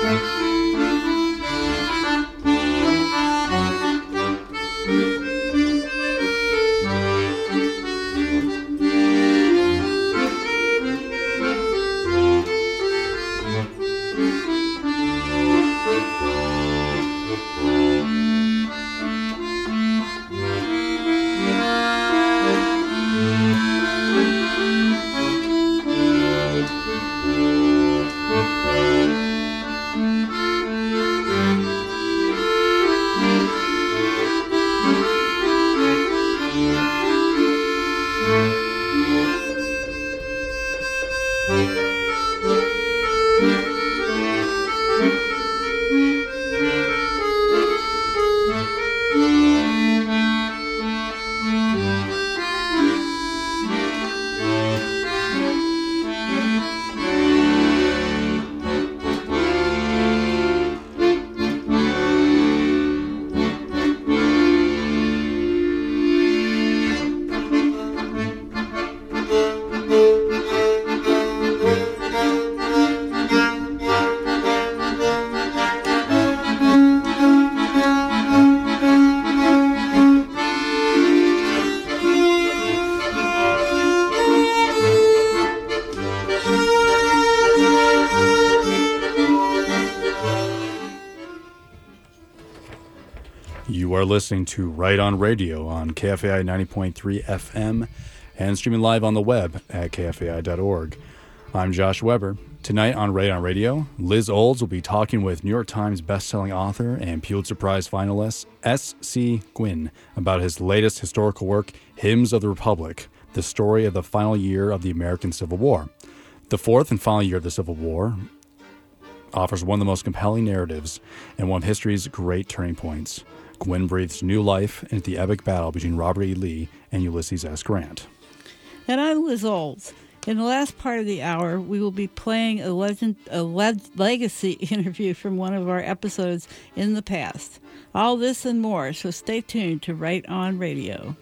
You are listening to Right On Radio on KFAI 90.3 FM and streaming live on the web at kfai.org. I'm Josh Weber. Tonight on Right On Radio, Liz Olds will be talking with New York Times bestselling author and Pulitzer Prize finalist S.C. Gwynne about his latest historical work, Hymns of the Republic, the story of the final year of the American Civil War. The fourth and final year of the Civil War offers one of the most compelling narratives and one of history's great turning points. Gwynne breathes new life into the epic battle between Robert E. Lee and Ulysses S. Grant. And I'm Liz Olds. In the last part of the hour, we will be playing a legacy interview from one of our episodes in the past. All this and more, so stay tuned to Right On Radio.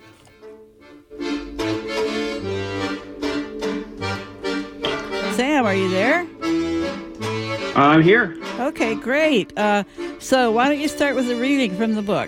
Sam, are you there? I'm here. Okay, great. So why don't you start with a reading from the book?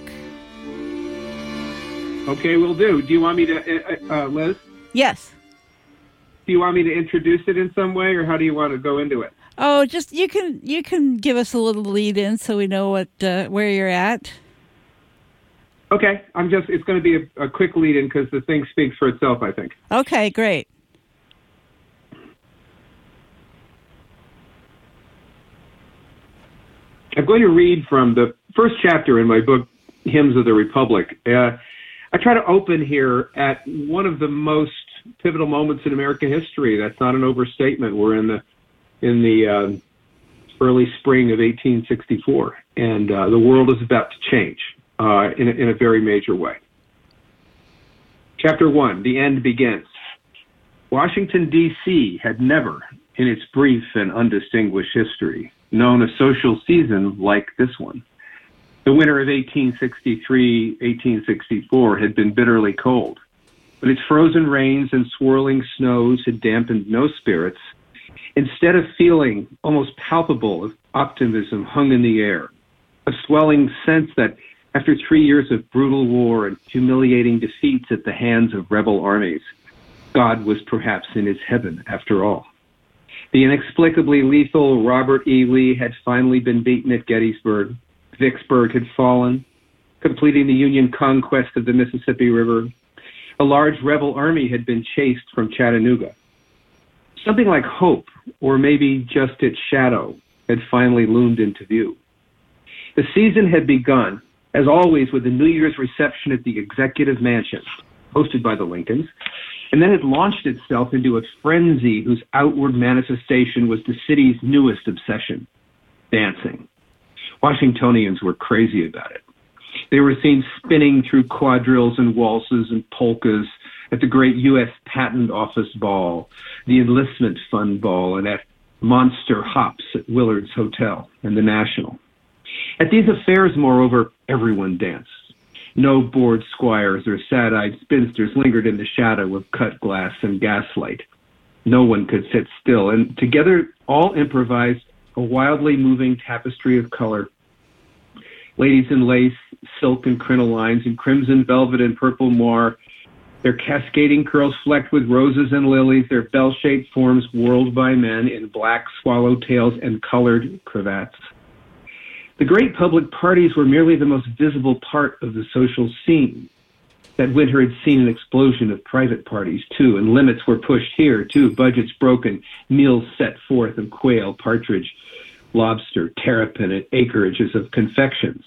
Okay, will do. Do you want me to, Liz? Yes. Do you want me to introduce it in some way, or how do you want to go into it? Oh, just you can give us a little lead in so we know what where you're at. Okay, it's going to be a quick lead in because the thing speaks for itself, I think. Okay, great. I'm going to read from the first chapter in my book, Hymns of the Republic. I try to open here at one of the most pivotal moments in American history. That's not an overstatement. We're in the early spring of 1864, and the world is about to change in a very major way. Chapter 1, The End Begins. Washington, D.C. had never, in its brief and undistinguished history, known a social season like this one. The winter of 1863-1864 had been bitterly cold, but its frozen rains and swirling snows had dampened no spirits. Instead of feeling almost palpable optimism hung in the air, a swelling sense that after 3 years of brutal war and humiliating defeats at the hands of rebel armies, God was perhaps in his heaven after all. The inexplicably lethal Robert E. Lee had finally been beaten at Gettysburg. Vicksburg had fallen, completing the Union conquest of the Mississippi River. A large rebel army had been chased from Chattanooga. Something like hope, or maybe just its shadow, had finally loomed into view. The season had begun, as always, with a New Year's reception at the Executive Mansion, hosted by the Lincolns, and then it launched itself into a frenzy whose outward manifestation was the city's newest obsession, dancing. Washingtonians were crazy about it. They were seen spinning through quadrilles and waltzes and polkas at the great U.S. Patent Office Ball, the Enlistment Fund Ball, and at monster hops at Willard's Hotel and the National. At these affairs, moreover, everyone danced. No bored squires or sad-eyed spinsters lingered in the shadow of cut glass and gaslight. No one could sit still, and together all improvised a wildly moving tapestry of color. Ladies in lace, silk and crinolines, and crimson velvet and purple moire, their cascading curls flecked with roses and lilies, their bell-shaped forms whirled by men in black swallowtails and colored cravats. The great public parties were merely the most visible part of the social scene. That winter had seen an explosion of private parties, too, and limits were pushed here, too, budgets broken, meals set forth of quail, partridge, lobster, terrapin, and acreages of confections.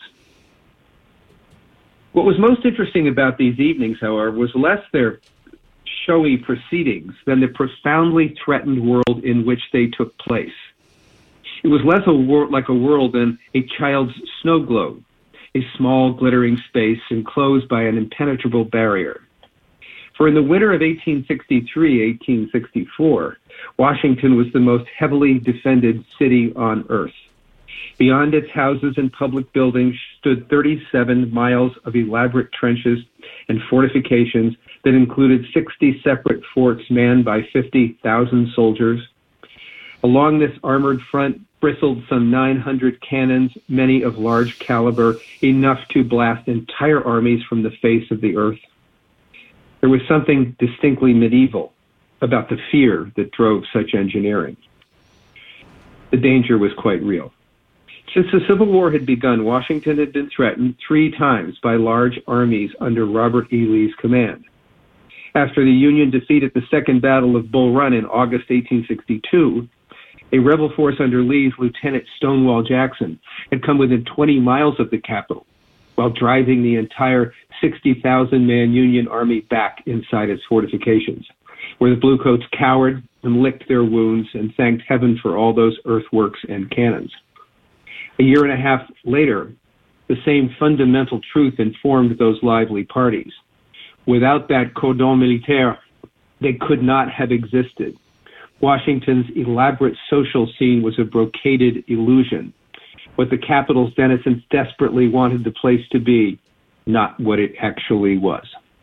What was most interesting about these evenings, however, was less their showy proceedings than the profoundly threatened world in which they took place. It was less like a world than a child's snow globe, a small glittering space enclosed by an impenetrable barrier. For in the winter of 1863-1864, Washington was the most heavily defended city on earth. Beyond its houses and public buildings stood 37 miles of elaborate trenches and fortifications that included 60 separate forts manned by 50,000 soldiers. Along this armored front bristled some 900 cannons, many of large caliber, enough to blast entire armies from the face of the earth. There was something distinctly medieval about the fear that drove such engineering. The danger was quite real. Since the Civil War had begun, Washington had been threatened 3 times by large armies under Robert E. Lee's command. After the Union defeat at the Second Battle of Bull Run in August 1862, a rebel force under Lee's Lieutenant Stonewall Jackson had come within 20 miles of the capital while driving the entire 60,000-man Union army back inside its fortifications, where the Bluecoats cowered and licked their wounds and thanked heaven for all those earthworks and cannons. A year and a half later, the same fundamental truth informed those lively parties. Without that cordon militaire, they could not have existed. Washington's elaborate social scene was a brocaded illusion. What the capital's denizens desperately wanted the place to be, not what it actually was.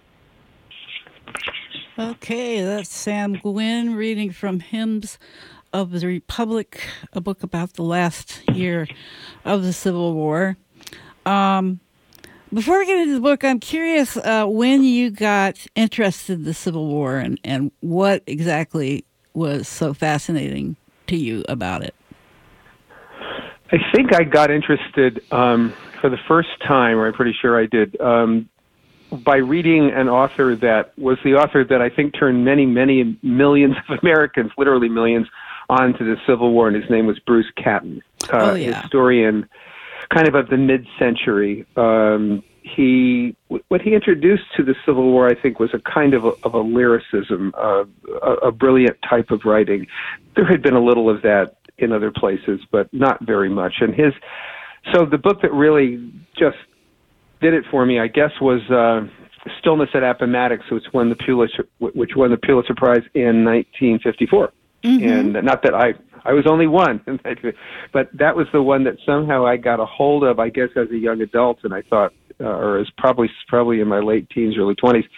Okay, that's Sam Gwynne reading from Hymns of the Republic, a book about the last year of the Civil War. Before we get into the book, I'm curious when you got interested in the Civil War and what exactly was so fascinating to you about it. I think I got interested for the first time, or I'm pretty sure I did, by reading an author that was the author that I think turned many, many millions of Americans, literally millions, onto the Civil War, and his name was Bruce Catton, historian kind of the mid-century. What he introduced to the Civil War, I think, was a kind of a lyricism, a brilliant type of writing. There had been a little of that in other places, but not very much. And so the book that really just did it for me, I guess, was Stillness at Appomattox, which won the Pulitzer Prize in 1954. Mm-hmm. And not that I was only one, but that was the one that somehow I got a hold of, I guess, as a young adult, and I thought, or as probably in my late teens, early 20s.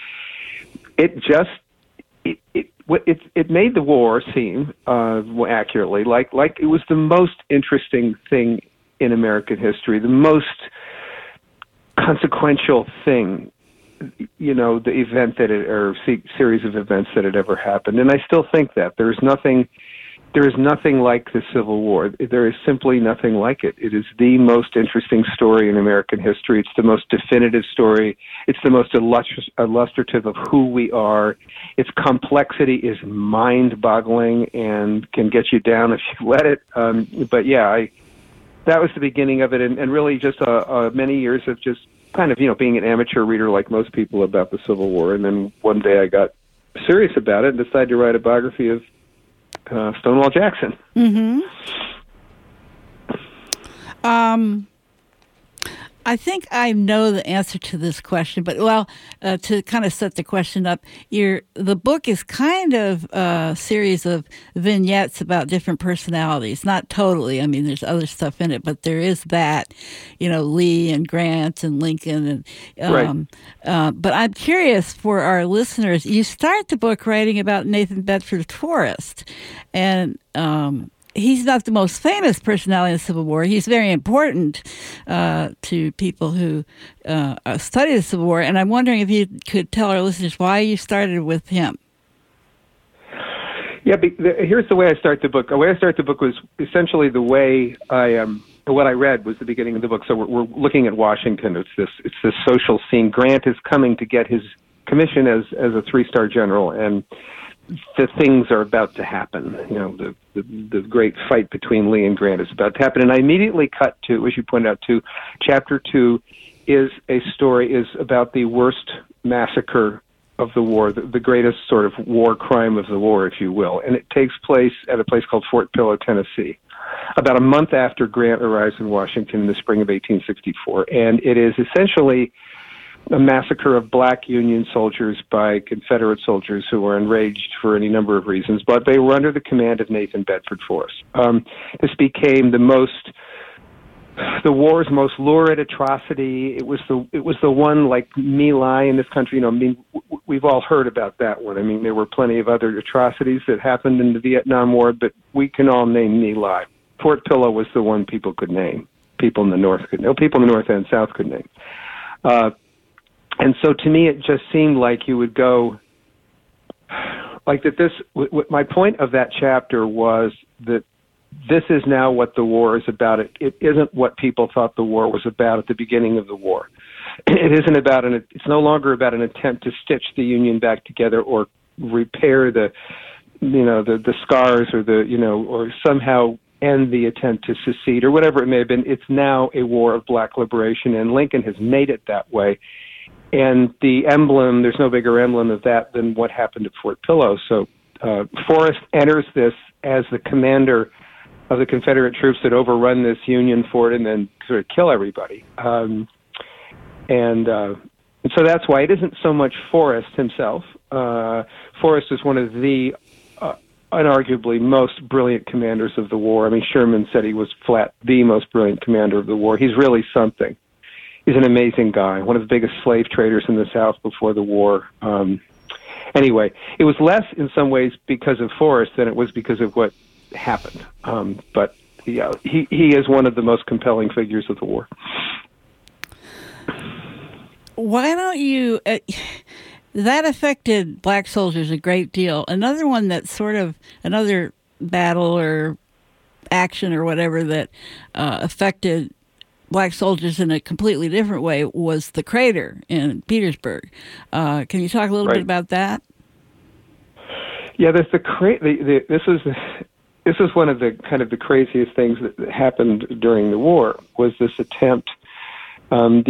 It made the war seem accurately like it was the most interesting thing in American history, the most consequential thing, the event or series of events that had ever happened. And I still think that there is nothing like the Civil War. There is simply nothing like it. It is the most interesting story in American history. It's the most definitive story. It's the most illustrative of who we are. Its complexity is mind-boggling and can get you down if you let it. But yeah, that was the beginning of it, and really just many years of just kind of, being an amateur reader like most people about the Civil War. And then one day I got serious about it and decided to write a biography of Stonewall Jackson. Mm-hmm. I think I know the answer to this question, but to kind of set the question up, the book is kind of a series of vignettes about different personalities. Not totally. I mean, there's other stuff in it, but there is that, Lee and Grant and Lincoln. And right. But I'm curious for our listeners. You start the book writing about Nathan Bedford Forrest, and he's not the most famous personality in the Civil War. He's very important to people who study the Civil War. And I'm wondering if you could tell our listeners why you started with him. Yeah, here's the way I start the book. The way I start the book was essentially the way what I read was the beginning of the book. So we're looking at Washington. It's this social scene. Grant is coming to get his commission as a 3-star general, and the things are about to happen. You know, the great fight between Lee and Grant is about to happen. And I immediately cut to, as you pointed out, to chapter 2 is about the worst massacre of the war, the greatest sort of war crime of the war, if you will. And it takes place at a place called Fort Pillow, Tennessee, about a month after Grant arrives in Washington in the spring of 1864. And it is essentially a massacre of black Union soldiers by Confederate soldiers who were enraged for any number of reasons, but they were under the command of Nathan Bedford Forrest. This became the war's most lurid atrocity. It was the one, like My Lai in this country. You know, I mean, we've all heard about that one. I mean, there were plenty of other atrocities that happened in the Vietnam War, but we can all name My Lai. Fort Pillow was the one people could name. People in the North could name. People in the North and South could name. And so to me, it just seemed like you would go, like that my point of that chapter was that this is now what the war is about. It isn't what people thought the war was about at the beginning of the war. It's no longer about an attempt to stitch the Union back together or repair the scars or somehow end the attempt to secede or whatever it may have been. It's now a war of black liberation, and Lincoln has made it that way. And the emblem, there's no bigger emblem of that than what happened at Fort Pillow. So Forrest enters this as the commander of the Confederate troops that overrun this Union fort and then sort of kill everybody. And so that's why it isn't so much Forrest himself. Forrest is one of the unarguably most brilliant commanders of the war. I mean, Sherman said he was flat the most brilliant commander of the war. He's really something. He's an amazing guy, one of the biggest slave traders in the South before the war. Anyway, it was less in some ways because of Forrest than it was because of what happened. But yeah, he is one of the most compelling figures of the war. Why don't you... that affected black soldiers a great deal. Another one that's sort of another battle or action or whatever that affected black soldiers in a completely different way was the crater in Petersburg. Can you talk a little bit about that? Yeah, this is one of the kind of the craziest things that happened during the war was this attempt. The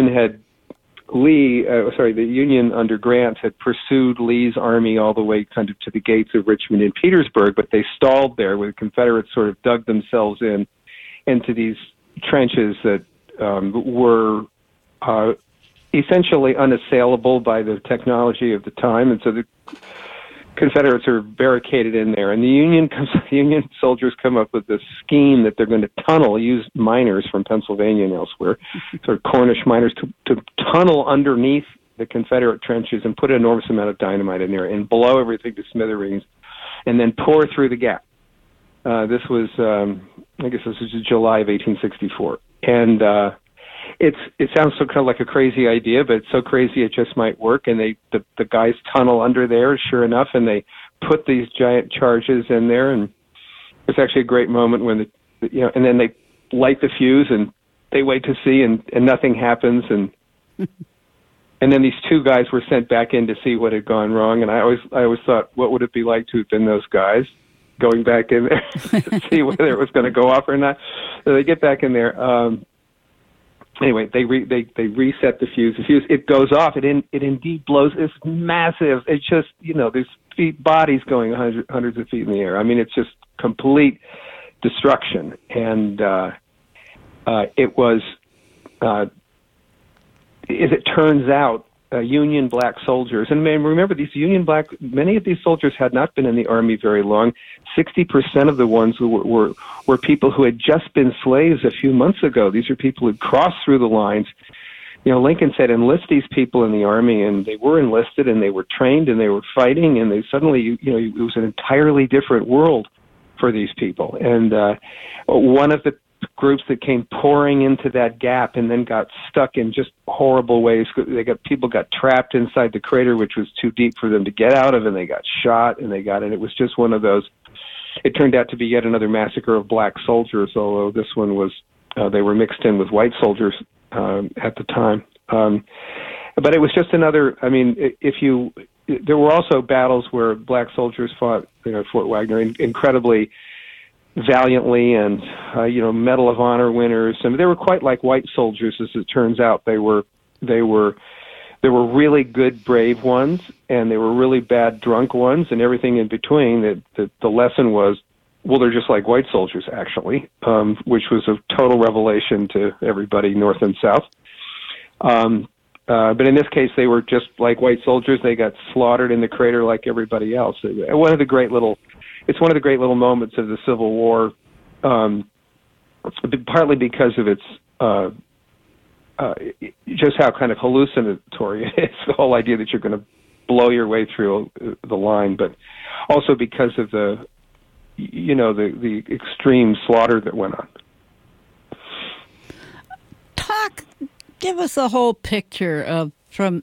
Union under Grant had pursued Lee's army all the way kind of to the gates of Richmond and Petersburg, but they stalled there where the Confederates sort of dug themselves into these trenches that were essentially unassailable by the technology of the time, and so the Confederates are barricaded in there, and the Union soldiers come up with this scheme that they're going to use miners from Pennsylvania and elsewhere, sort of Cornish miners, to tunnel underneath the Confederate trenches and put an enormous amount of dynamite in there and blow everything to smithereens, and then pour through the gap. This was, July of 1864, and it sounds so kind of like a crazy idea, but it's so crazy it just might work. And the guys tunnel under there, sure enough, and they put these giant charges in there. And it's actually a great moment when and then they light the fuse and they wait to see, and nothing happens. And and then these two guys were sent back in to see what had gone wrong. And I always thought, what would it be like to have been those guys going back in there to see whether it was going to go off or not? So they get back in there. Anyway, they reset the fuse. The fuse, it goes off. It indeed blows. It's massive. It's just, there's bodies going hundreds of feet in the air. I mean, it's just complete destruction. And it was, as it turns out, Union black soldiers, and remember, many of these soldiers had not been in the army very long. 60% of the ones who were people who had just been slaves a few months ago. These are people who had crossed through the lines. Lincoln said, enlist these people in the army, and they were enlisted, and they were trained, and they were fighting, and they suddenly, it was an entirely different world for these people. And one of the groups that came pouring into that gap and then got stuck in just horrible ways. People got trapped inside the crater, which was too deep for them to get out of, and they got shot, and it was just one of those. It turned out to be yet another massacre of black soldiers, although this one was, they were mixed in with white soldiers at the time. But it was just another, there were also battles where black soldiers fought, Fort Wagner incredibly valiantly, and Medal of Honor winners. I mean, they were quite like white soldiers, as it turns out. They were really good, brave ones, and they were really bad, drunk ones, and everything in between. That the lesson was, well, they're just like white soldiers, actually, which was a total revelation to everybody, North and South. But in this case, they were just like white soldiers. They got slaughtered in the crater like everybody else. It's one of the great little moments of the Civil War, partly because of its just how kind of hallucinatory it is, the whole idea that you're going to blow your way through the line, but also because of the extreme slaughter that went on. Give us a whole picture from.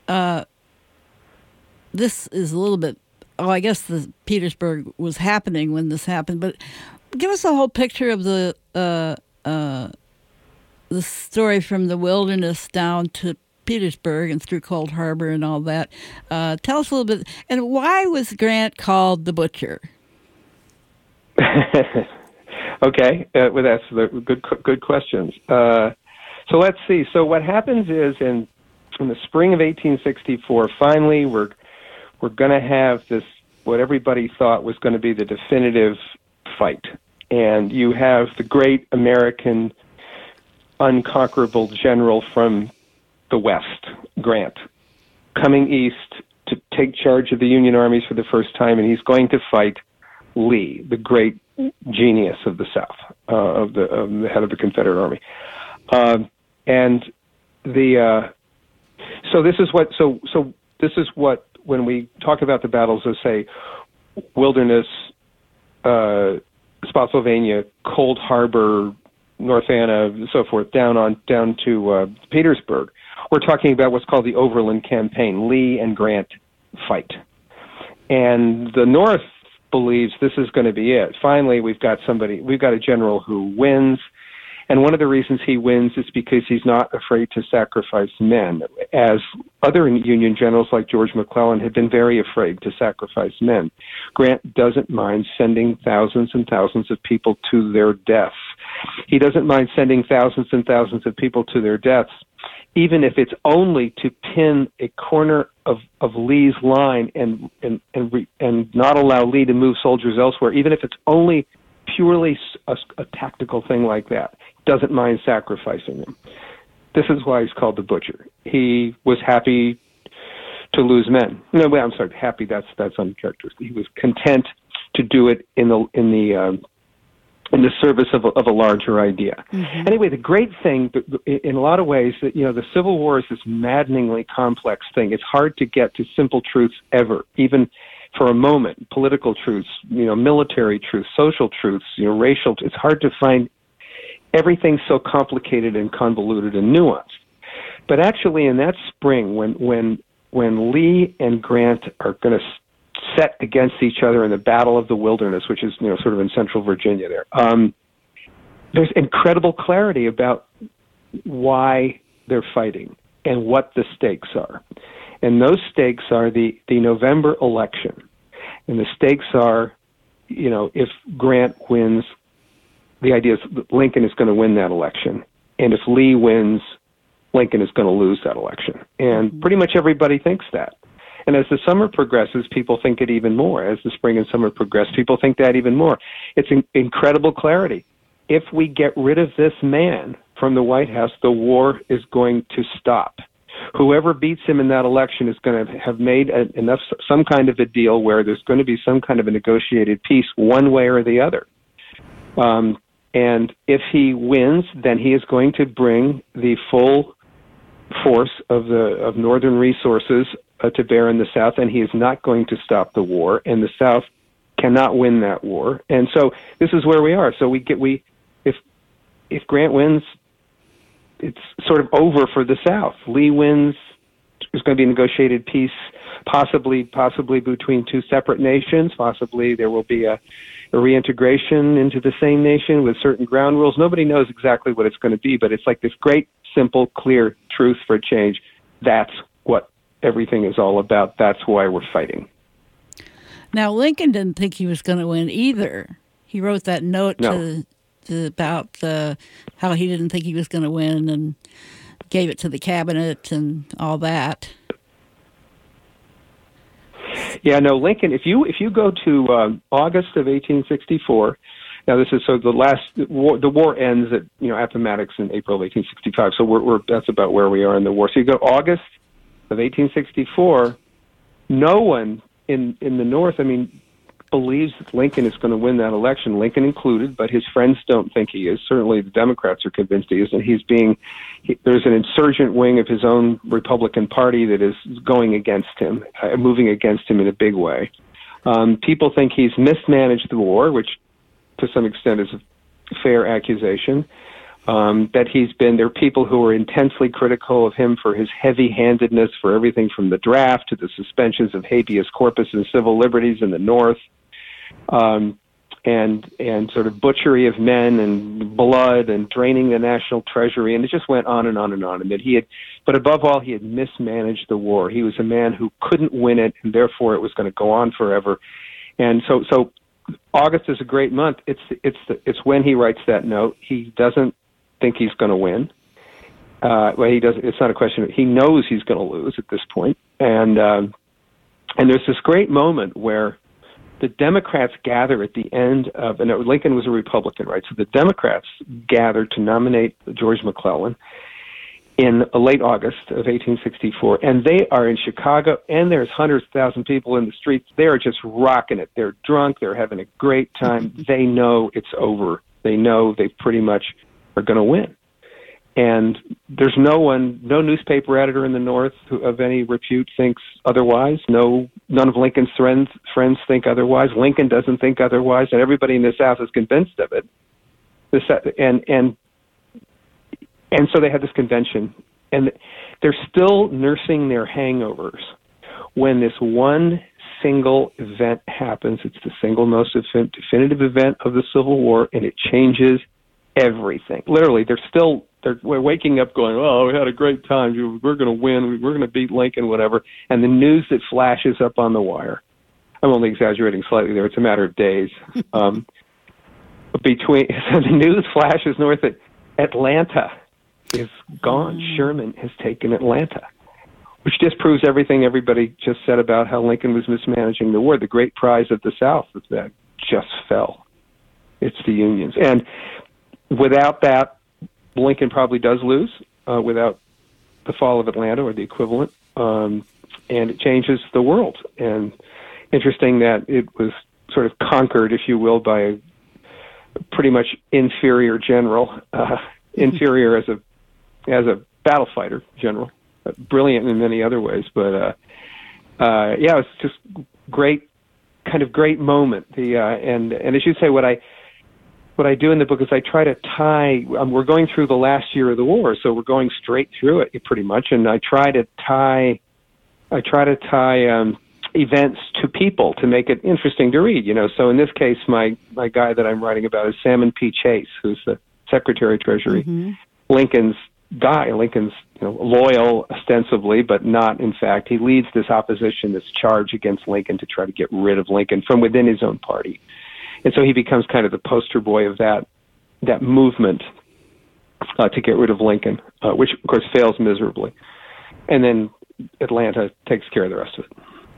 This is a little bit. Oh, I guess the Petersburg was happening when this happened, but give us a whole picture of the story from the Wilderness down to Petersburg and through Cold Harbor and all that. Tell us a little bit. And why was Grant called the Butcher? Okay, well, that's good questions. So let's see. So what happens is in the spring of 1864, finally we're going to have this, what everybody thought was going to be the definitive fight. And you have the great American unconquerable general from the West, Grant, coming east to take charge of the Union armies for the first time, and he's going to fight Lee, the great genius of the South, of the head of the Confederate Army. This is what when we talk about the battles of, say, Wilderness, Spotsylvania, Cold Harbor, North Anna, and so forth, down to Petersburg, we're talking about what's called the Overland Campaign. Lee and Grant fight, and the North believes this is going to be it. Finally, we've got a general who wins. And one of the reasons he wins is because he's not afraid to sacrifice men, as other Union generals like George McClellan had been very afraid to sacrifice men. Grant doesn't mind sending thousands and thousands of people to their deaths. He doesn't mind sending thousands and thousands of people to their deaths, even if it's only to pin a corner of Lee's line and not allow Lee to move soldiers elsewhere, even if it's only purely a tactical thing like that. Doesn't mind sacrificing them. This is why he's called the Butcher. He was happy to lose men. No, wait, I'm sorry. Happy. That's uncharacteristic. He was content to do it in the service of a larger idea. Mm-hmm. Anyway, the great thing, in a lot of ways, that the Civil War is this maddeningly complex thing. It's hard to get to simple truths ever, even for a moment. Political truths, military truths, social truths, racial. It's hard to find everything so complicated and convoluted and nuanced. But actually, in that spring, when Lee and Grant are going to set against each other in the Battle of the Wilderness, which is sort of in central Virginia there, there's incredible clarity about why they're fighting and what the stakes are. And those stakes are the November election. And the stakes are, if Grant wins, the idea is that Lincoln is going to win that election. And if Lee wins, Lincoln is going to lose that election. And pretty much everybody thinks that. And as the summer progresses, people think it even more. As the spring and summer progress, people think that even more. It's incredible clarity. If we get rid of this man from the White House, the war is going to stop. Whoever beats him in that election is going to have made some kind of a deal where there's going to be some kind of a negotiated peace one way or the other. And if he wins, then he is going to bring the full force of Northern resources to bear in the South, and he is not going to stop the war. And the South cannot win that war. And so this is where we are. So if Grant wins, it's sort of over for the South. Lee wins, there's going to be a negotiated peace, possibly between two separate nations. Possibly there will be a reintegration into the same nation with certain ground rules. Nobody knows exactly what it's going to be, but it's like this great, simple, clear truth for change. That's what everything is all about. That's why we're fighting. Now, Lincoln didn't think he was going to win either. He wrote that note about how he didn't think he was going to win and gave it to the cabinet and all that. Yeah, no, Lincoln, if you go to August of 1864, now this is the war ends at Appomattox in April of 1865. So that's about where we are in the war. So you go August of 1864, no one in the North, believes that Lincoln is going to win that election, Lincoln included, but his friends don't think he is. Certainly the Democrats are convinced he is, and there's an insurgent wing of his own Republican Party that is going against him, moving against him in a big way. People think he's mismanaged the war, which to some extent is a fair accusation. There are people who are intensely critical of him for his heavy-handedness for everything from the draft to the suspensions of habeas corpus and civil liberties in the North, and sort of butchery of men and blood and draining the national treasury, and it just went on and on and on. But above all, he had mismanaged the war. He was a man who couldn't win it, and therefore it was going to go on forever. And so August is a great month. It's when he writes that note. He doesn't think he's going to win. He doesn't. It's not a question. He knows he's going to lose at this point. And there's this great moment where the Democrats gather at the end of, and Lincoln was a Republican, right? So the Democrats gathered to nominate George McClellan in late August of 1864, and they are in Chicago, and there's hundreds of thousands of people in the streets. They are just rocking it. They're drunk. They're having a great time. They know it's over. They know they pretty much are going to win. And there's no newspaper editor in the North of any repute thinks otherwise. None of Lincoln's friends think otherwise. Lincoln doesn't think otherwise, and everybody in the South is convinced of it. And so they had this convention, and they're still nursing their hangovers when this one single event happens. It's the single most definitive event of the Civil War, and it changes everything. Literally, we're waking up going, oh, we had a great time. We're going to win. We're going to beat Lincoln, whatever. And the news that flashes up on the wire, I'm only exaggerating slightly there. It's a matter of days. The news flashes north that Atlanta is gone. Sherman has taken Atlanta, which just proves everything everybody just said about how Lincoln was mismanaging the war. The great prize of the South that just fell. It's the Unions. And without that, Lincoln probably does lose, without the fall of Atlanta or the equivalent, and it changes the world. And interesting that it was sort of conquered, if you will, by a pretty much inferior general, inferior as a battle fighter general, brilliant in many other ways. But it's just great moment. And as you say, what I do in the book is I try to tie. We're going through the last year of the war, so we're going straight through it pretty much, and I try to tie events to people to make it interesting to read. So in this case, my guy that I'm writing about is Salmon P. Chase, who's the Secretary of Treasury, Lincoln's guy. Lincoln's loyal ostensibly, but not in fact. He leads this opposition, this charge against Lincoln to try to get rid of Lincoln from within his own party. And so he becomes kind of the poster boy of that movement to get rid of Lincoln, which, of course, fails miserably. And then Atlanta takes care of the rest of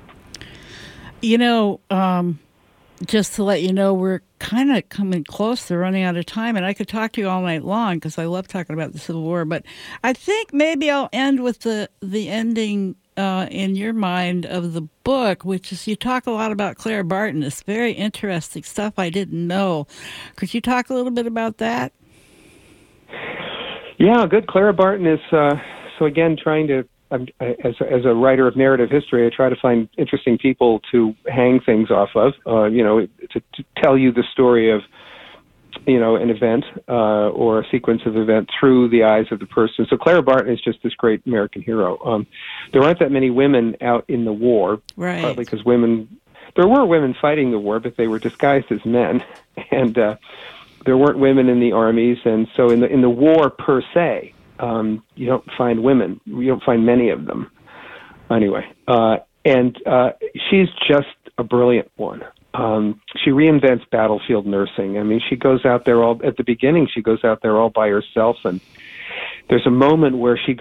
it. Just to let you know, we're kind of coming close to running out of time, and I could talk to you all night long because I love talking about the Civil War. But I think maybe I'll end with the ending in your mind of the book, which is you talk a lot about Clara Barton. It's very interesting stuff I didn't know. Could you talk a little bit about that? Yeah, good. Clara Barton is, so again, trying to as a writer of narrative history, I try to find interesting people to hang things off of, to tell you the story of, an event or a sequence of events through the eyes of the person. So Clara Barton is just this great American hero. There aren't that many women out in the war, right? Partly because there were women fighting the war, but they were disguised as men, and there weren't women in the armies, and so in the war per se, you don't find women. You don't find many of them, anyway. And she's just a brilliant one. She reinvents battlefield nursing. I mean, she goes out there at the beginning. She goes out there all by herself, and there's a moment where she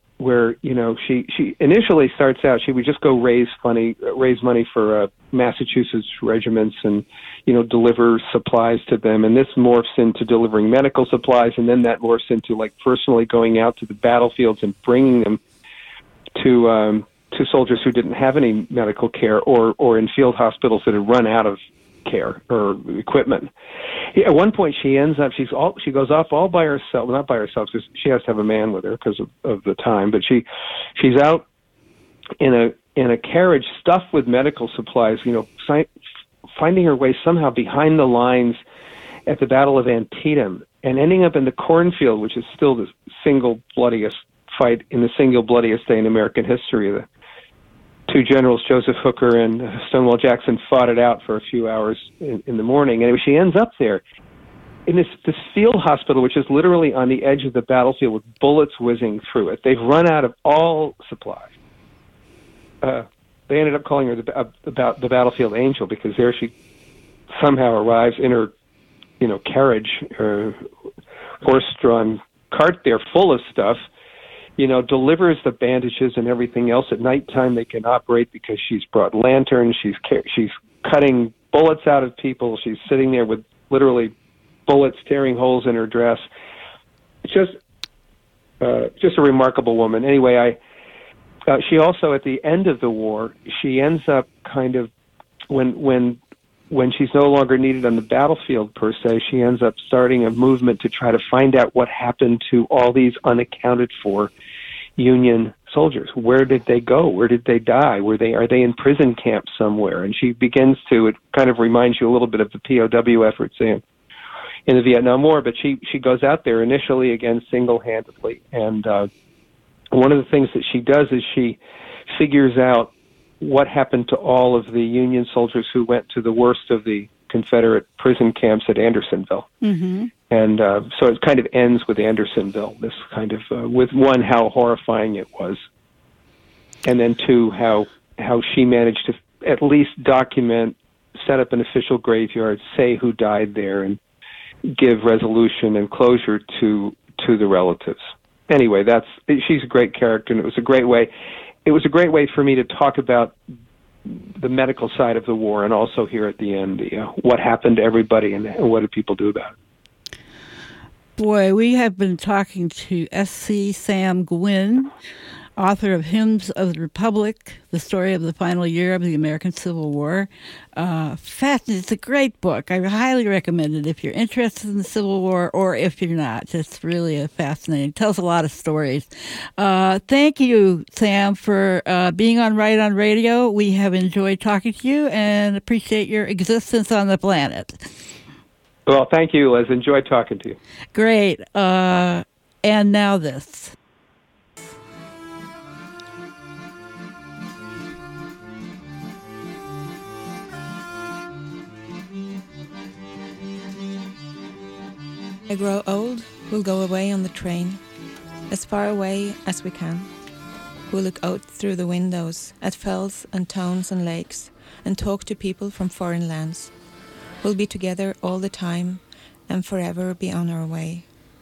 initially starts out. She would just go raise money for Massachusetts regiments and deliver supplies to them. And this morphs into delivering medical supplies, and then that morphs into personally going out to the battlefields and bringing them to soldiers who didn't have any medical care or in field hospitals that had run out of care or equipment. At one point, she goes off all by herself. Well, not by herself, because she has to have a man with her because of the time. But she's out in a carriage stuffed with medical supplies. Finding her way somehow behind the lines at the Battle of Antietam and ending up in the cornfield, which is still the single bloodiest fight in the single bloodiest day in American history. The two generals, Joseph Hooker and Stonewall Jackson, fought it out for a few hours in the morning. Anyway, she ends up there in this field hospital, which is literally on the edge of the battlefield with bullets whizzing through it. They've run out of all supplies. They ended up calling her the battlefield angel, because there she somehow arrives in her, carriage, horse-drawn cart there full of stuff, delivers the bandages and everything else. At nighttime they can operate because she's brought lanterns. She's cutting bullets out of people. She's sitting there with literally bullets tearing holes in her dress. It's just a remarkable woman. Anyway, she also, at the end of the war, she ends up kind of, when she's no longer needed on the battlefield per se, she ends up starting a movement to try to find out what happened to all these unaccounted for Union soldiers. Where did they go? Where did they die? Are they in prison camps somewhere? And she begins to, it kind of reminds you a little bit of the POW efforts in the Vietnam War, but she goes out there initially, again, single-handedly. And one of the things that she does is she figures out what happened to all of the Union soldiers who went to the worst of the Confederate prison camps at Andersonville. Mm-hmm. And so it kind of ends with Andersonville, this kind of, with one, how horrifying it was, and then two, how she managed to at least document, set up an official graveyard, say who died there, and give resolution and closure to the relatives. Anyway, she's a great character, and it was a great way. It was a great way for me to talk about the medical side of the war, and also here at the end, what happened to everybody and what did people do about it. Boy, we have been talking to S.C. Sam Gwynne, author of Hymns of the Republic, the story of the final year of the American Civil War. Fascinating. It's a great book. I highly recommend it if you're interested in the Civil War or if you're not. It's really fascinating. It tells a lot of stories. Thank you, Sam, for being on Right on Radio. We have enjoyed talking to you and appreciate your existence on the planet. Well, thank you, Liz. Enjoyed talking to you. Great. And now this. I grow old, we'll go away on the train, as far away as we can. We'll look out through the windows at fells and towns and lakes and talk to people from foreign lands. We'll be together all the time and forever be on our way.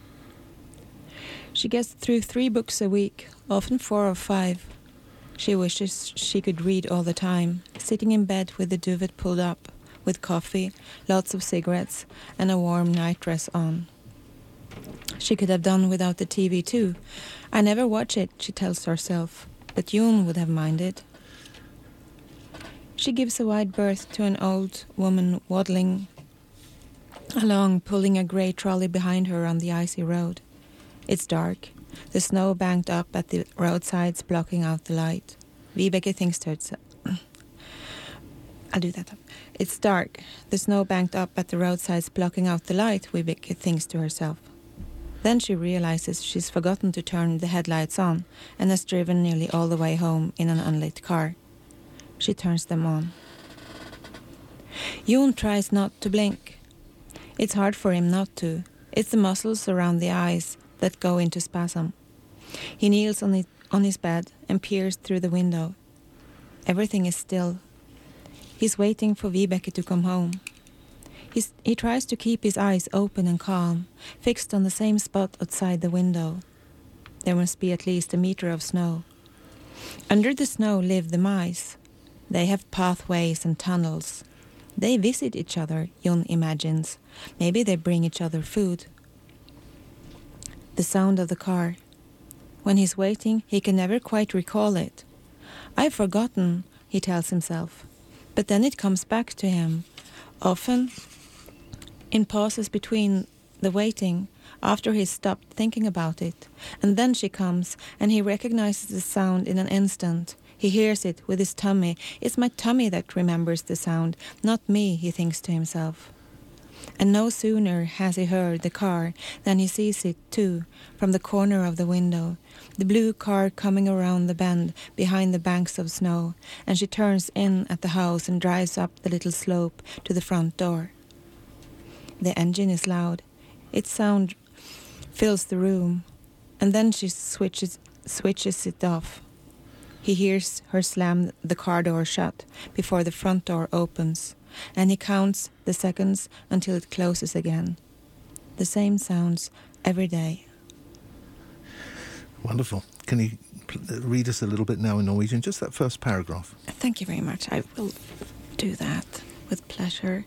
She gets through 3 books a week, often 4 or 5. She wishes she could read all the time, sitting in bed with the duvet pulled up, with coffee, lots of cigarettes, and a warm night dress on. She could have done without the TV too. I never watch it, she tells herself, but June would have minded. She gives a wide berth to an old woman waddling along, pulling a grey trolley behind her on the icy road. It's dark, The snow banked up at the roadsides blocking out the light. Vibeke thinks to herself. I'll do that. It's dark. The snow banked up at the roadsides blocking out the light, Vibeke thinks to herself. Then she realizes she's forgotten to turn the headlights on and has driven nearly all the way home in an unlit car. She turns them on. Jon tries not to blink. It's hard for him not to. It's the muscles around the eyes that go into spasm. He kneels on his bed and peers through the window. Everything is still. He's waiting for Vibeke to come home. He tries to keep his eyes open and calm, fixed on the same spot outside the window. There must be at least a meter of snow. Under the snow live the mice. They have pathways and tunnels. They visit each other, Jon imagines. Maybe they bring each other food. The sound of the car. When he's waiting, he can never quite recall it. I've forgotten, he tells himself. But then it comes back to him. Often, in pauses between the waiting, after he's stopped thinking about it. And then she comes, and he recognizes the sound in an instant. He hears it with his tummy. It's my tummy that remembers the sound, not me, he thinks to himself. And no sooner has he heard the car than he sees it, too, from the corner of the window. The blue car coming around the bend behind the banks of snow, and she turns in at the house and drives up the little slope to the front door. The engine is loud. Its sound fills the room, and then she switches it off. He hears her slam the car door shut before the front door opens, and he counts the seconds until it closes again. The same sounds every day. Wonderful. Can you read us a little bit now in Norwegian, just that first paragraph? Thank you very much. I will do that with pleasure.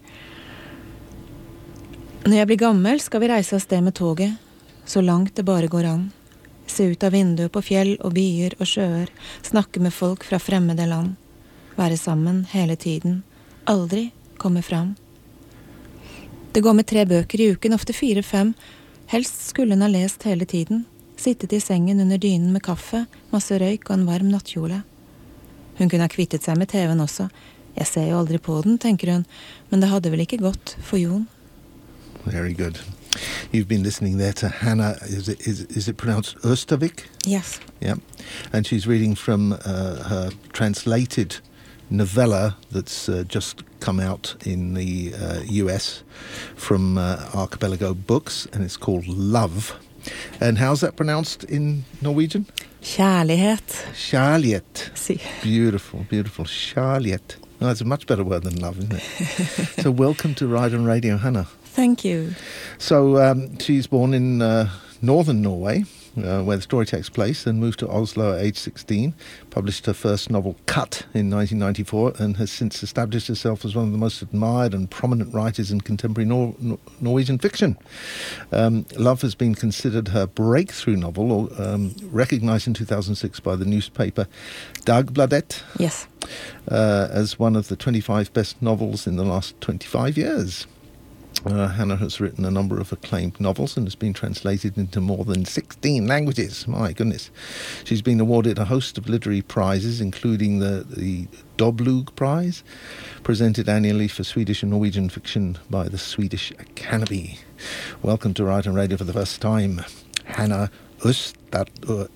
Når jeg blir gammel skal vi reise av sted med toget, så langt det bare går an. Se ut av vinduet på fjell og byer og sjøer, snakke med folk fra fremmede land. Være sammen hele tiden, aldri komme fram. Det går med 3 bøker i uken, ofte 4-5. Helst skulle hun ha lest hele tiden. Sittet i sengen under dynen med kaffe, masse røyk og en varm nattkjole. Hun kunne ha kvittet seg med TV-en også. Jeg ser jo aldri på den, tenker hun, men det hadde vel ikke gått for Jon. Very good. You've been listening there to Hannah, is it pronounced Østavik? Yes. Yeah. And she's reading from her translated novella that's just come out in the US from Archipelago Books, and it's called Love. And how's that pronounced in Norwegian? Kjærlighet. Kjærlighet. Si. Beautiful, beautiful. Kjærlighet. Oh, that's a much better word than love, isn't it? So welcome to Ride on Radio, Hannah. Thank you. So she's born in northern Norway, where the story takes place, and moved to Oslo at age 16, published her first novel, Cut, in 1994, and has since established herself as one of the most admired and prominent writers in contemporary Norwegian fiction. Love has been considered her breakthrough novel, or recognised in 2006 by the newspaper Dagbladet. Yes. As one of the 25 best novels in the last 25 years. Hannah has written a number of acclaimed novels and has been translated into more than 16 languages. My goodness. She's been awarded a host of literary prizes, including the Doblug Prize, presented annually for Swedish and Norwegian fiction by the Swedish Academy. Welcome to Ride on Radio for the first time, Hannah Østavik.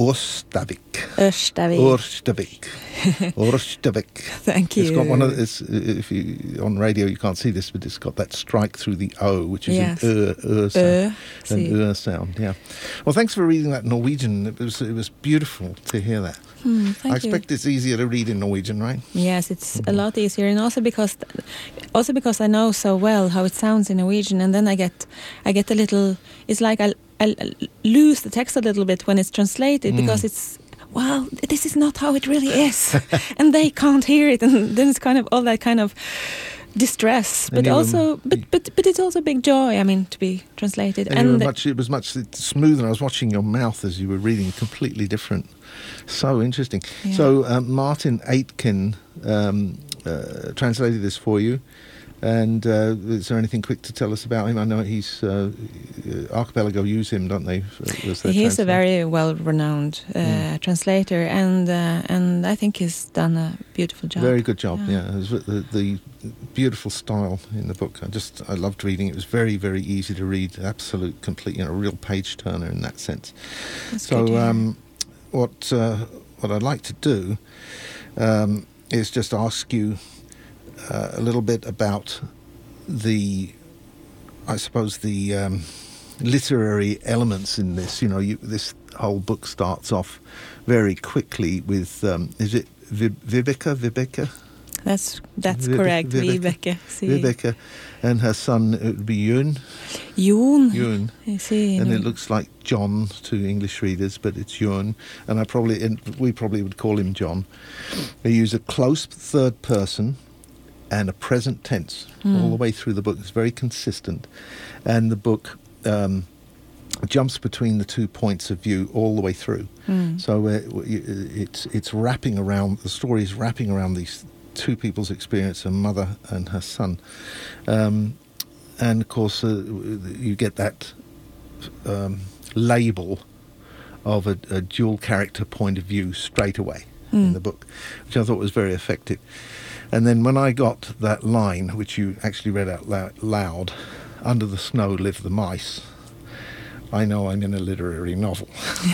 Thank you. It's got one of this. If you on radio, you can't see this, but it's got that strike through the O, which is yes. an sound. Sound. Yeah. Well, thanks for reading that in Norwegian. It was beautiful to hear that. Thank you. I expect it's easier to read in Norwegian, right? Yes, it's a lot easier, and also because I know so well how it sounds in Norwegian, and then I get a little. It's like I lose the text a little bit when it's translated because it's, wow, this is not how it really is, and they can't hear it, and then it's kind of all that kind of distress, but also, but it's also big joy. I mean, to be translated, and it was much smoother. I was watching your mouth as you were reading, completely different. So interesting. Yeah. So Martin Aitken translated this for you. And is there anything quick to tell us about him? I know he's Archipelago use him, don't they? He's a very well-renowned translator, and I think he's done a beautiful job. Very good job. Yeah, it was the beautiful style in the book. I loved reading. It was very, very easy to read. Absolute, complete, a real page turner in that sense. That's so, good, what I'd like to do is just ask you a little bit about the literary elements in this. This whole book starts off very quickly with is it Vibeke? That's correct, Vibeke. Vibeke and her son, it would be Jon. I see. And it looks like John to English readers, but it's Jon. And we probably would call him John. They use a close third person and a present tense all the way through the book. It's very consistent. And the book jumps between the 2 points of view all the way through. So it's wrapping around, the story is wrapping around these two people's experience, a mother and her son. And of course, you get that label of a dual character point of view straight away in the book, which I thought was very effective. And then when I got that line, which you actually read out loud, "Under the snow live the mice," I know I'm in a literary novel.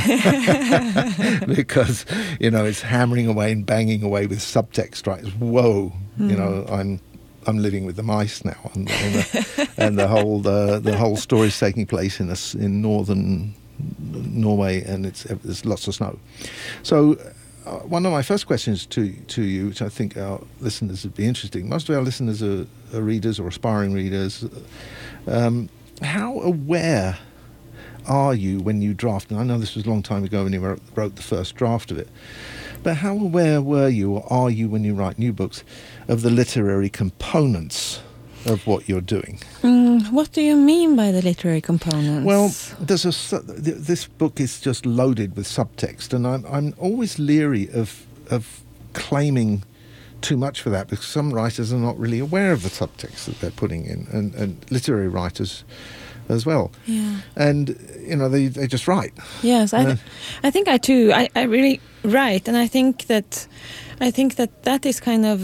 Because, it's hammering away and banging away with subtext, right? It's, whoa, I'm living with the mice now, and the whole story is taking place in northern Norway, and there's lots of snow. So one of my first questions to you, which I think our listeners would be interesting. Most of our listeners are readers or aspiring readers. How aware are you when you draft? And I know this was a long time ago when you wrote the first draft of it. But how aware were you, or are you, when you write new books, of the literary components of what you're doing? What do you mean by the literary components? Well, this book is just loaded with subtext, and I'm always leery of claiming too much for that, because some writers are not really aware of the subtext that they're putting in, and literary writers as well. Yeah. And they just write. Yes, I think I too. I really write, and I think that is kind of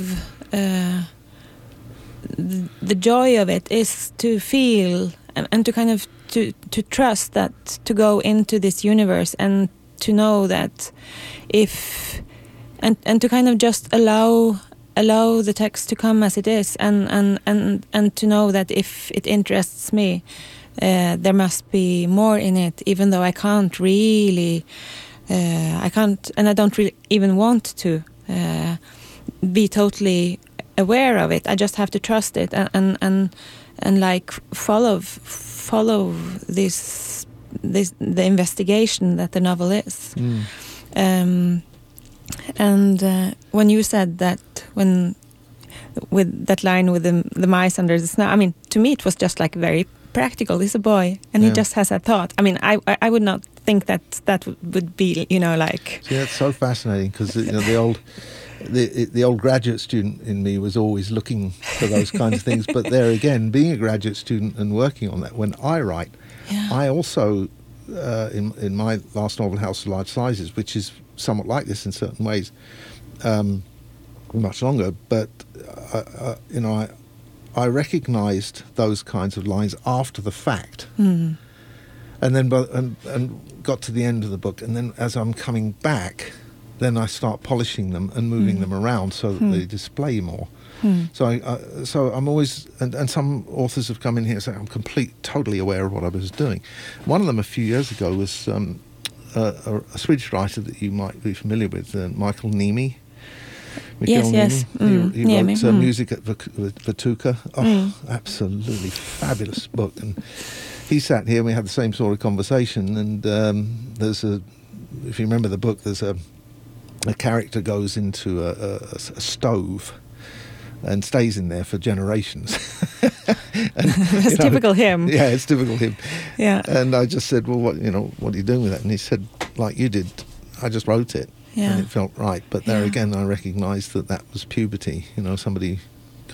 the joy of it is to feel and to kind of to trust that, to go into this universe and to know that and to kind of just allow the text to come as it is, and to know that if it interests me, there must be more in it, even though I can't really, and I don't really even want to be totally aware of it. I just have to trust it and like follow this the investigation that the novel is. And when you said that, with that line with the mice under the snow, I mean, to me it was just like very practical. He's a boy, and he just has a thought. I mean, I would not think that would be, like. See, that's so fascinating, because the old graduate student in me was always looking for those kinds of things. But there again, being a graduate student and working on that, when I write, I also in my last novel, House of Large Sizes, which is somewhat like this in certain ways, much longer, but I recognised those kinds of lines after the fact, and then and got to the end of the book, and then as I'm coming back, then I start polishing them and moving them around so that they display more. So I'm always, and some authors have come in here and said I'm totally aware of what I was doing. One of them a few years ago was a Swedish writer that you might be familiar with, Michael Niemi. Yes. He wrote music at Vatuka. Absolutely fabulous book. And he sat here and we had the same sort of conversation. And there's if you remember the book, there's a character goes into a stove and stays in there for generations. That's typical him. Yeah, it's typical him. Yeah. And I just said, well, what are you doing with that? And he said, like you did, I just wrote it. Yeah. And it felt right. But there again, I recognised that was puberty. Somebody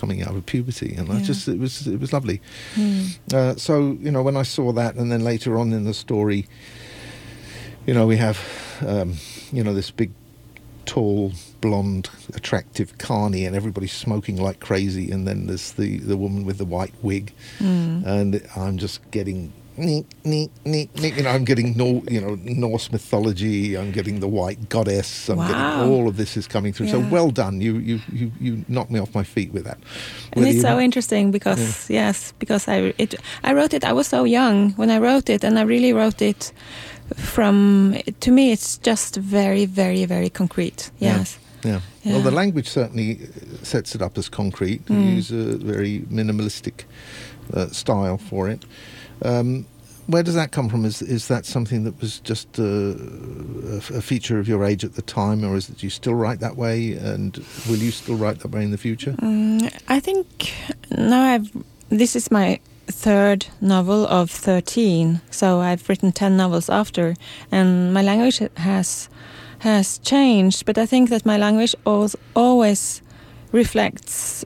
coming out of puberty, and it was lovely. Mm. So when I saw that, and then later on in the story, we have this big, tall, blonde, attractive carny, and everybody's smoking like crazy, and then there's the woman with the white wig, and I'm just getting I'm getting Norse mythology, I'm getting the white goddess, I'm getting all of this is coming through. So well done, you knocked me off my feet with that. And it's so interesting because because I wrote it, I was so young when I wrote it, and I really wrote it to me it's just very, very, very concrete. Yes. Yeah. Well, the language certainly sets it up as concrete. You use a very minimalistic style for it. Where does that come from? Is that something that was just a feature of your age at the time, or is it you still write that way, and will you still write that way in the future? I think this is my third novel of 13, so I've written 10 novels after, and my language has changed, but I think that my language always reflects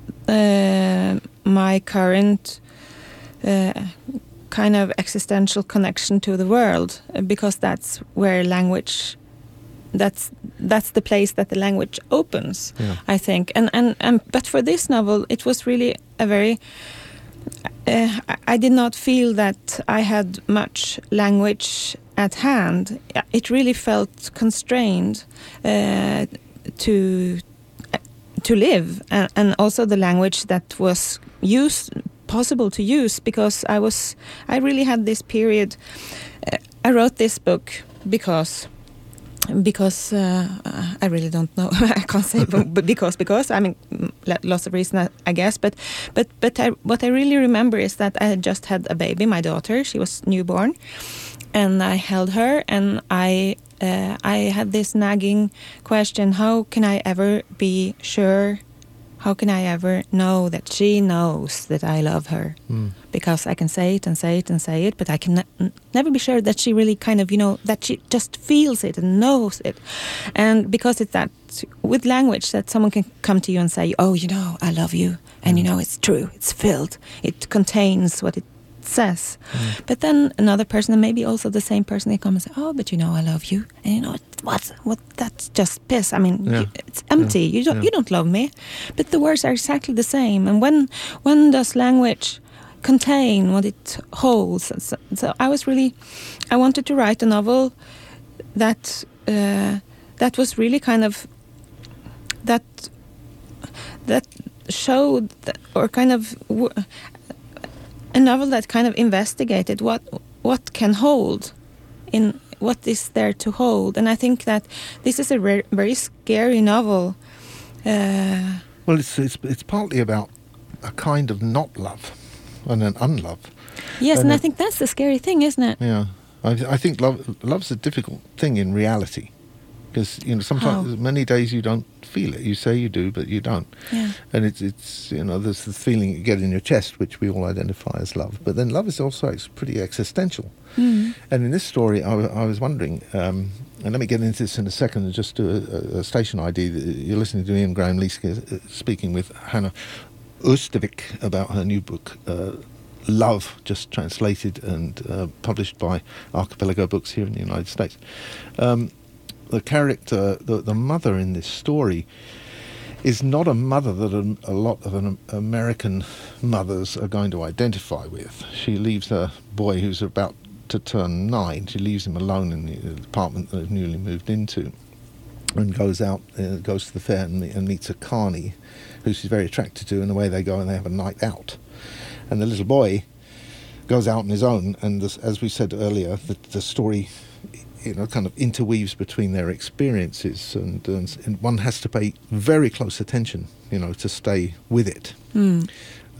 my current kind of existential connection to the world, because that's where language, that's the place that the language opens, I think. And but for this novel, it was really a very I did not feel that I had much language at hand. It really felt constrained to live, and also the language that was possible to use, because I really had this period. I wrote this book because I really don't know. I can't say because I mean lots of reasons, I guess. But what I really remember is that I had just had a baby, my daughter. She was newborn, and I held her, and I had this nagging question: how can I ever be sure? How can I ever know that she knows that I love her? Because I can say it and say it and say it, but I can never be sure that she really kind of, that she just feels it and knows it. And because it's that, with language, that someone can come to you and say, oh, I love you. And it's true, it's filled, it contains what it says. But then another person, and maybe also the same person, they come and say, oh, but I love you. And what that's just piss. I mean, it's empty. You don't love me. But the words are exactly the same. And when does language contain what it holds? So I wanted to write a novel that was really kind of that showed or kind of a novel that kind of investigated what can hold, in what is there to hold. And I think that this is a very scary novel. Well, it's partly about a kind of not love and an unlove. Yes, and I think that's the scary thing, isn't it? Yeah, I think love's a difficult thing in reality, because sometimes many days you don't feel it. You say you do, but you don't. Yeah. And it's there's the feeling you get in your chest, which we all identify as love. But then love is also pretty existential. And in this story, I was wondering, and let me get into this in a second and just do a station ID. You're listening to Ian Graham Leeske speaking with Hannah Oostevik about her new book, Love, just translated and published by Archipelago Books here in the United States. The character, the mother in this story, is not a mother that a lot of American mothers are going to identify with. She leaves a boy who's about to turn 9. She leaves him alone in the apartment that they've newly moved into, and goes to the fair and meets a carny who she's very attracted to, and away they go and they have a night out. And the little boy goes out on his own, and as we said earlier, the story kind of interweaves between their experiences, and one has to pay very close attention, to stay with it.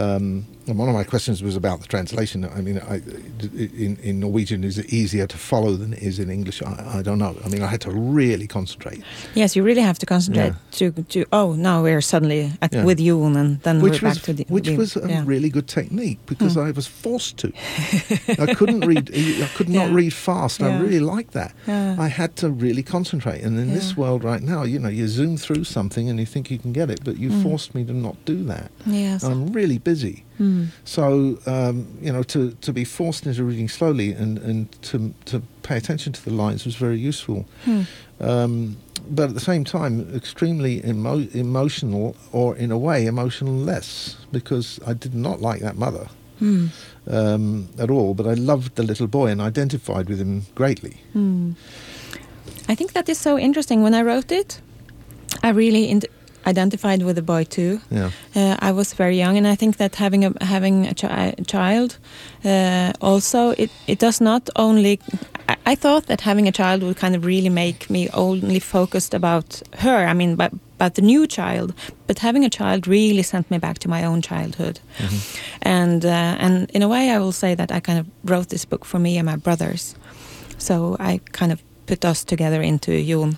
And one of my questions was about the translation. I mean, in Norwegian, is it easier to follow than it is in English? I don't know. I mean, I had to really concentrate. Yes, you really have to concentrate to now we're suddenly with Jon, and then we're back to the... Which was a really good technique, because I was forced to. I couldn't read. I could not read fast. I really liked that. I had to really concentrate. And in this world right now, you zoom through something and you think you can get it, but you forced me to not do that. Yes. And I'm really busy. So, to be forced into reading slowly and to pay attention to the lines was very useful. But at the same time, extremely emotional, or in a way, emotionless, because I did not like that mother at all. But I loved the little boy and identified with him greatly. I think that is so interesting. When I wrote it, I really identified with the boy too. I was very young, and I think that having a child also it does not only. I thought that having a child would kind of really make me only focused about her. I mean, about the new child. But having a child really sent me back to my own childhood, and in a way, I will say that I kind of wrote this book for me and my brothers. So I kind of put us together into Jon,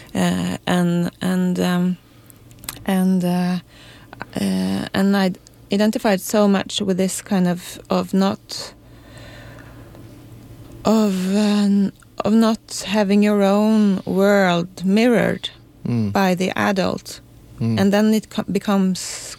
and I identified so much with this kind of not having your own world mirrored by the adult, and then it becomes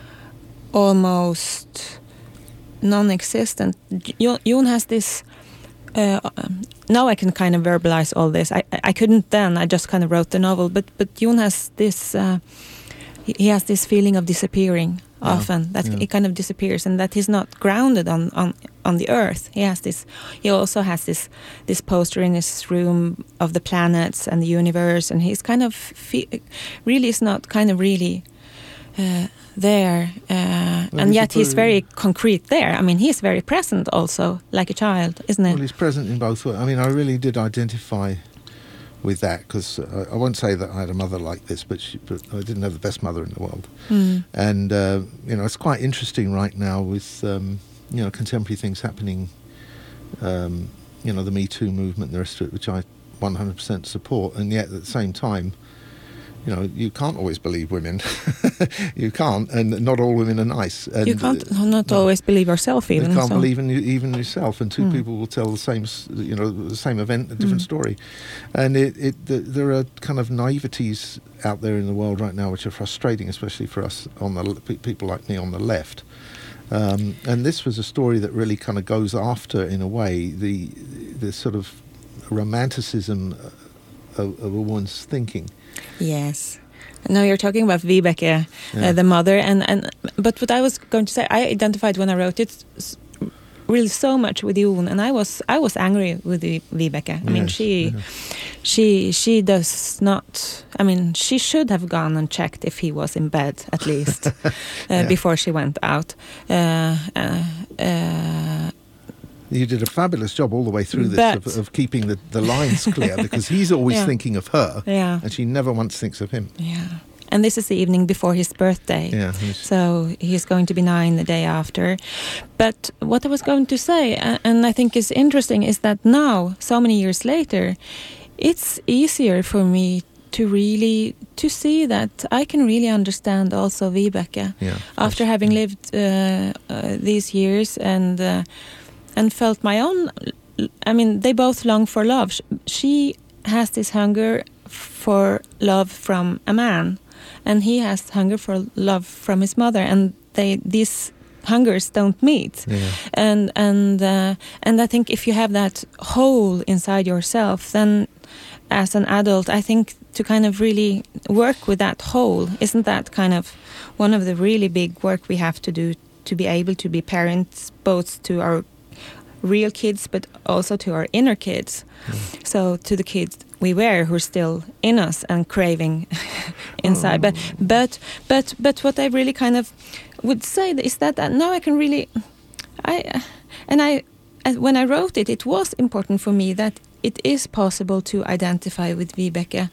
almost non-existent. Jon has this. Now I can kind of verbalize all this. I couldn't then. I just kind of wrote the novel, but Jon has this. He has this feeling of disappearing often. That it kind of disappears, and that he's not grounded on the earth. He also has this poster in his room of the planets and the universe, and he's kind of really is not kind of really there, and yet he's very concrete there. I mean, he's very present also, like a child, isn't it? Well, he's present in both ways. I mean, I really did identify with that, because I won't say that I had a mother like this, but I didn't have the best mother in the world. And it's quite interesting right now with contemporary things happening. The Me Too movement and the rest of it, which I 100% support, and yet at the same time, you can't always believe women. You can't, and not all women are nice. And you can't always believe yourself even. You can't believe even yourself, and two people will tell the same event, a different story. And there are kind of naiveties out there in the world right now which are frustrating, especially for us people like me on the left. And this was a story that really kind of goes after, in a way, the sort of romanticism of a woman's thinking. Yes. Now you're talking about Vibeke, the mother, but what I was going to say, I identified when I wrote it really so much with Jon, and I was angry with Vibeke. I mean, she does not. I mean, she should have gone and checked if he was in bed at least before she went out. You did a fabulous job all the way through this of keeping the lines clear, because he's always thinking of her, and she never once thinks of him. Yeah. And this is the evening before his birthday. Yeah. So he's going to be 9 the day after. But what I was going to say, and I think is interesting, is that now, so many years later, it's easier for me to see that I can really understand also Vibeke after having lived these years and felt my own. I mean, they both long for love. She has this hunger for love from a man, and he has hunger for love from his mother, and these hungers don't meet. And I think if you have that hole inside yourself, then as an adult, I think to kind of really work with that hole, isn't that kind of one of the really big work we have to do to be able to be parents, both to our real kids but also to our inner kids. So to the kids we were who are still in us and craving inside. But what I really kind of would say is that now I can really when I wrote it, it was important for me that it is possible to identify with Vibeke,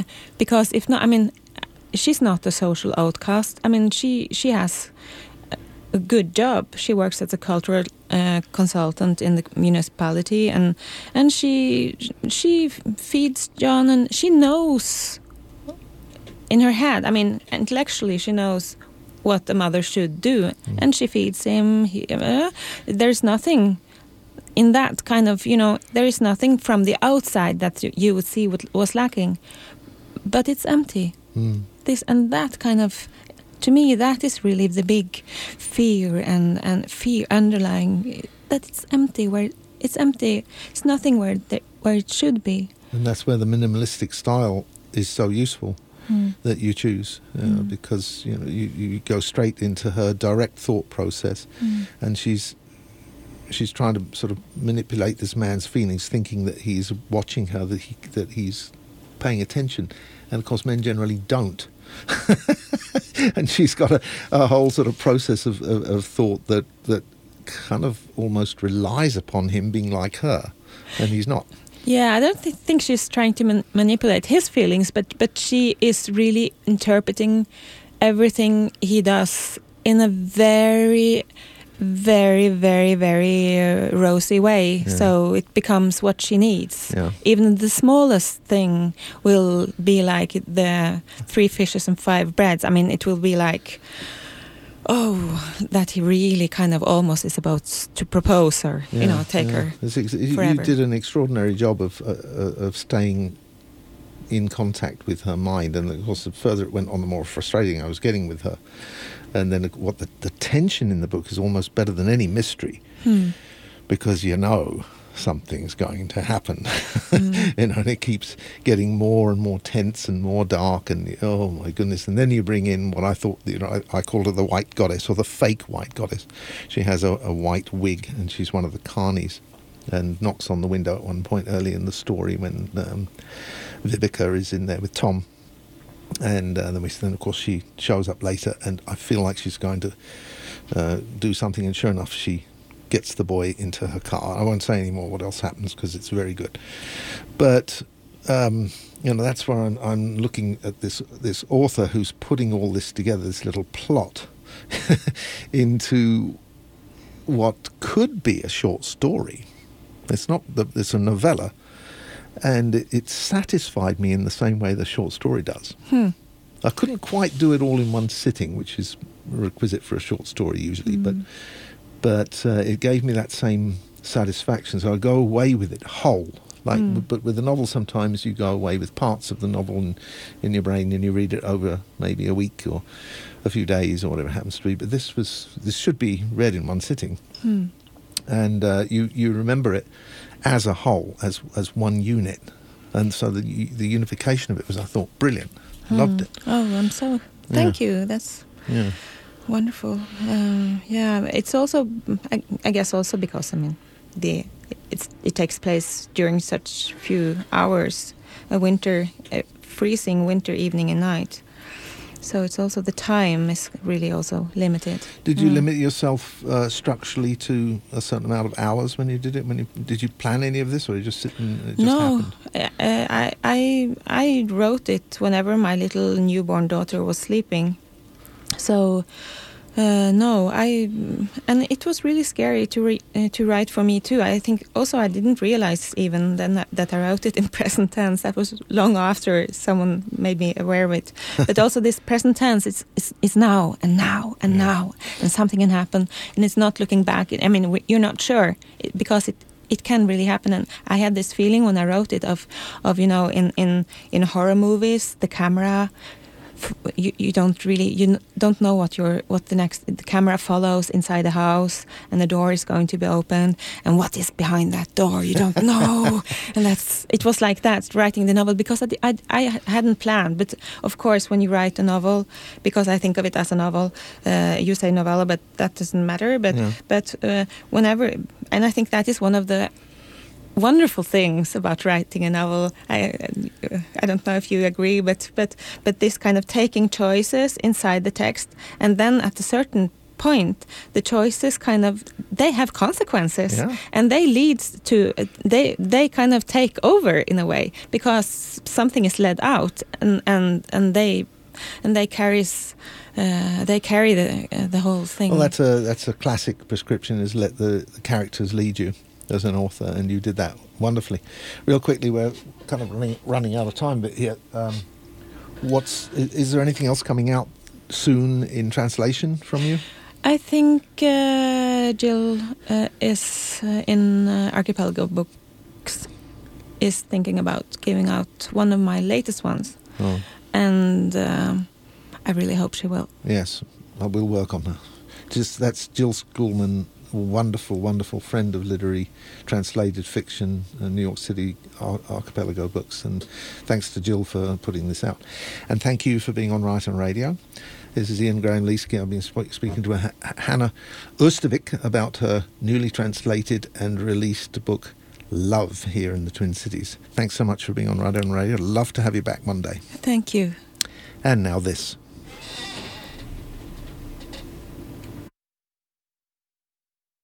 because if not, I mean, she's not a social outcast. I mean, she has a good job. She works as a cultural consultant in the municipality, and she feeds John, and she knows in her head, I mean, intellectually she knows what a mother should do, and she feeds him. There's nothing in that kind of, there is nothing from the outside that you would see what was lacking, but it's empty. This and that kind of, to me, that is really the big fear and fear underlying, that it's empty. Where it's empty, it's nothing where it should be. And that's where the minimalistic style is so useful that you choose, because you go straight into her direct thought process, and she's trying to sort of manipulate this man's feelings, thinking that he's watching her, that he's paying attention, and of course men generally don't. And she's got a whole sort of process of thought that kind of almost relies upon him being like her, and he's not. Yeah, I don't think she's trying to manipulate his feelings, but she is really interpreting everything he does in a very, very, very, very rosy way. Yeah. So it becomes what she needs. Yeah. Even the smallest thing will be like the 3 fishes and 5 breads. I mean, it will be like, that he really kind of almost is about to propose her, take her forever. You did an extraordinary job of staying in contact with her mind, and of course the further it went on, the more frustrating I was getting with her. And then the tension in the book is almost better than any mystery, because something's going to happen, and it keeps getting more and more tense and more dark, and oh my goodness. And then you bring in what I thought, I called her the white goddess, or the fake white goddess. She has a white wig, and she's one of the carnies, and knocks on the window at one point early in the story when Vivica is in there with Tom. And then of course she shows up later, and I feel like she's going to do something, and sure enough she gets the boy into her car. I won't say any more what else happens, because it's very good. But that's where I'm looking at this author who's putting all this together, this little plot, into what could be a short story. It's not. It's a novella. And it satisfied me in the same way the short story does. I couldn't quite do it all in one sitting, which is a requisite for a short story usually, but it gave me that same satisfaction. So I go away with it whole. But with a novel, sometimes you go away with parts of the novel in your brain, and you read it over maybe a week or a few days or whatever it happens to be. But this should be read in one sitting, and you remember it as a whole, as one unit, and so the unification of it was, I thought, brilliant. Loved it. Thank you. That's wonderful. It's also, I guess, also because it takes place during such few hours, a freezing winter evening and night. So it's also the time is really also limited. Did you limit yourself structurally to a certain amount of hours when you did it? Did you plan any of this, or you just sit and it just happened? I wrote it whenever my little newborn daughter was sleeping. So and it was really scary to write for me too. I think also I didn't realize even then that I wrote it in present tense. That was long after someone made me aware of it. But also this present tense, it's now and now and now, and something can happen, and it's not looking back. I mean, you're not sure because it can really happen. And I had this feeling when I wrote it of in horror movies, the camera. You don't know what the camera follows inside the house, and the door is going to be opened, and what is behind that door you don't know. And it was like that writing the novel, because I hadn't planned. But of course, when you write a novel, because I think of it as a novel, you say novella, but that doesn't matter. But whenever, and I think that is one of the wonderful things about writing a novel. I don't know if you agree, but this kind of taking choices inside the text, and then at a certain point, the choices they have consequences, and they lead to they kind of take over in a way, because something is led out, and they and they carry the whole thing. Well, that's a classic prescription, is let the characters lead you as an author, and you did that wonderfully. Real quickly, we're kind of running out of time, but here, is there anything else coming out soon in translation from you? I think Jill is in Archipelago Books is thinking about giving out one of my latest ones, and I really hope she will. Yes, I will work on her. That's Jill Schulman, wonderful, wonderful friend of literary translated fiction, New York City Archipelago Books, and thanks to Jill for putting this out. And thank you for being on Right on Radio. This is Ian Graham-Leesky. I've been speaking to Hannah Oostevik about her newly translated and released book, Love, here in the Twin Cities. Thanks so much for being on Right on Radio. Love to have you back Monday. Thank you. And now this.